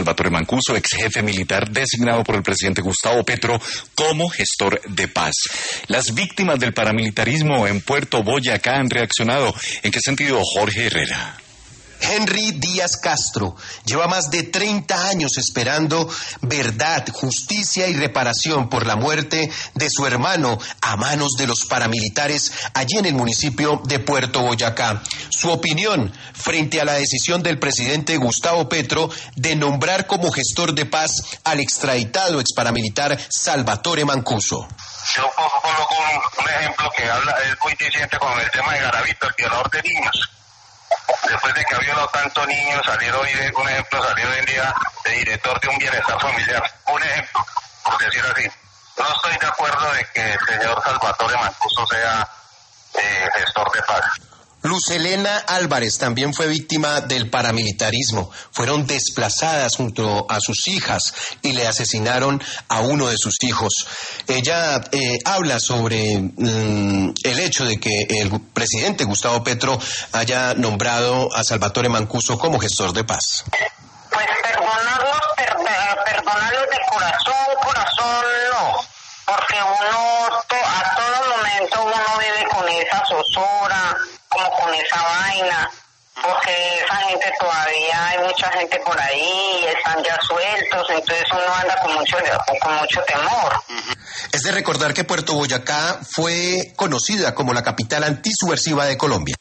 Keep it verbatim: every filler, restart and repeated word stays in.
Salvatore Mancuso, ex jefe militar designado por el presidente Gustavo Petro como gestor de paz. Las víctimas del paramilitarismo en Puerto Boyacá han reaccionado. ¿En qué sentido, Jorge Herrera? Henry Díaz Castro lleva más de treinta años esperando verdad, justicia y reparación por la muerte de su hermano a manos de los paramilitares allí en el municipio de Puerto Boyacá. Su opinión frente a la decisión del presidente Gustavo Petro de nombrar como gestor de paz al extraditado exparamilitar Salvatore Mancuso. Yo coloco un, un ejemplo que habla, es muy diciente con el tema de Garavito, el violador de niños. Después de que ha violado tantos niños, salir hoy, de, un ejemplo, salir hoy en día de director de un bienestar familiar. Un ejemplo, por decir así. No estoy de acuerdo de que el señor Salvatore Mancuso sea eh, gestor de paz. Luz Helena Álvarez también fue víctima del paramilitarismo. Fueron desplazadas junto a sus hijas y le asesinaron a uno de sus hijos. Ella eh, habla sobre mm, el hecho de que el presidente Gustavo Petro haya nombrado a Salvatore Mancuso como gestor de paz. Pues perdonarlos, per- perdonarlos de corazón, corazón no, porque uno to- a todo momento uno vive con esa zozobra, como con esa vaina, porque esa gente todavía, hay mucha gente por ahí, están ya sueltos, entonces uno anda con mucho, con mucho temor. Es de recordar que Puerto Boyacá fue conocida como la capital antisubversiva de Colombia.